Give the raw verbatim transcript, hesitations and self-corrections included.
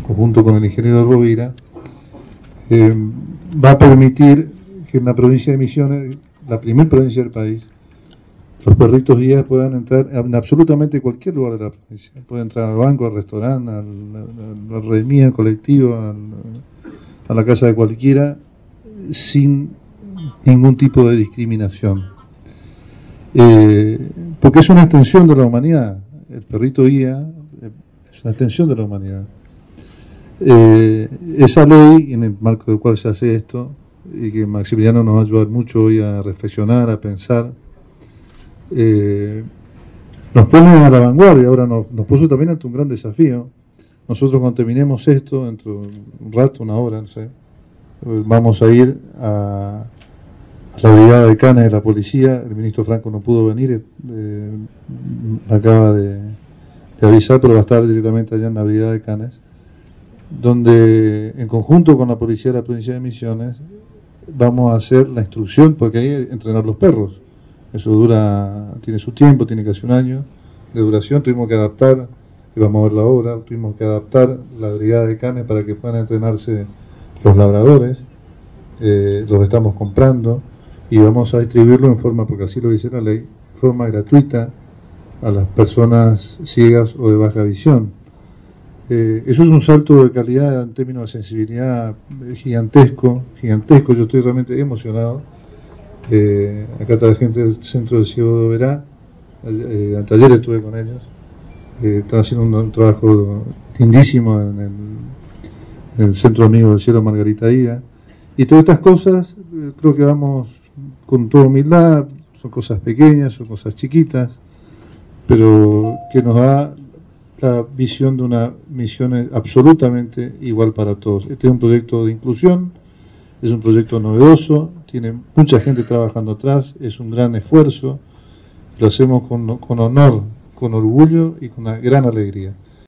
conjunto con el ingeniero Rovira, eh, va a permitir que en la provincia de Misiones, la primera provincia del país, los perritos guías puedan entrar en absolutamente cualquier lugar de la provincia. Pueden entrar al banco, al restaurante, al, al, al redmí, al colectivo, al, a la casa de cualquiera, sin ningún tipo de discriminación. Eh, porque es una extensión de la humanidad. El perrito guía es una extensión de la humanidad. Eh, esa ley, en el marco del cual se hace esto, y que Maximiliano nos va a ayudar mucho hoy a reflexionar, a pensar, eh, nos pone a la vanguardia. Ahora nos, nos puso también ante un gran desafío. Nosotros cuando terminemos esto, dentro de un rato, una hora, no sé, vamos a ir a, a la brigada de canes de la policía. El ministro Franco no pudo venir, eh, acaba de, de avisar, pero va a estar directamente allá en la brigada de canes, donde en conjunto con la policía de la provincia de Misiones vamos a hacer la instrucción, porque hay que entrenar los perros. Eso dura, tiene su tiempo, tiene casi un año de duración. Tuvimos que adaptar, y vamos a ver la obra, tuvimos que adaptar la brigada de canes para que puedan entrenarse los labradores. Eh, los estamos comprando y vamos a distribuirlo en forma, porque así lo dice la ley, en forma gratuita a las personas ciegas o de baja visión. Eh, eso es un salto de calidad en términos de sensibilidad gigantesco, gigantesco. Yo estoy realmente emocionado. Eh, acá está la gente del Centro de Ciego de Oberá, eh, ayer estuve con ellos, eh, están haciendo un, un trabajo lindísimo en el, en el Centro Amigo del Cielo Margarita Higa, y todas estas cosas, eh, creo que vamos con toda humildad. Son cosas pequeñas, son cosas chiquitas, pero que nos da la visión de una misión absolutamente igual para todos. Este es un proyecto de inclusión, es un proyecto novedoso, tiene mucha gente trabajando atrás, es un gran esfuerzo, lo hacemos con, con honor, con orgullo y con una gran alegría.